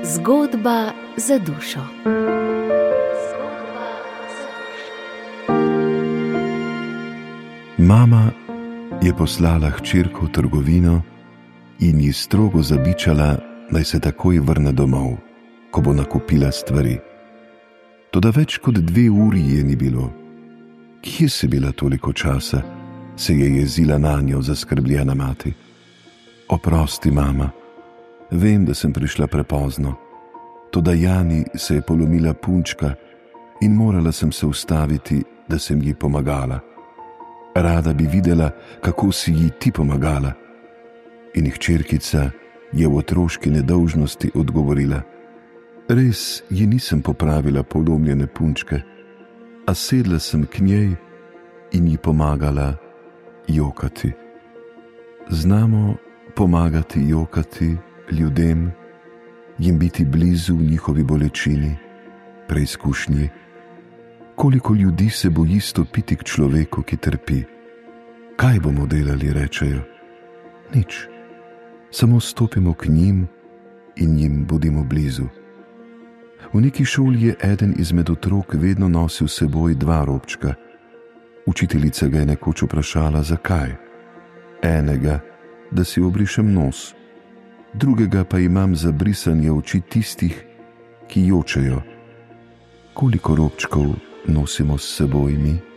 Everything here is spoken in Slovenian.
Zgodba za dušo. Mama je poslala hčerko v trgovino in ji strogo zabičala, naj se takoj vrne domov, ko bo nakupila stvari. Toda več kot 2 uri je ni bilo. Kje si bila toliko časa, se je jezila nanjo zaskrbljena mati. Oprosti, mama, vem, da sem prišla prepozno, toda Jani se je polomila punčka in morala sem se ustaviti, da sem ji pomagala. Rada bi videla, kako si ji ti pomagala. In hčerkica je v otroški nedolžnosti odgovorila: res ji nisem popravila polomljene punčke, a sedla sem k njej in ji pomagala jokati. Znamo pomagati jokati ljudem, jim biti blizu v njihovi bolečini, preizkušnji. Koliko ljudi se boji stopiti k človeku, ki trpi? Kaj bomo delali, rečejo? Nič. Samo stopimo k njim in jim bodimo blizu. V neki šoli je eden izmed otrok vedno nosil s seboj 2 robčka. Učiteljica ga je nekoč vprašala, zakaj. Enega, da si obrišem nos, drugega pa imam za brisanje oči tistih, ki jočejo. Koliko robčkov nosimo s seboj mi?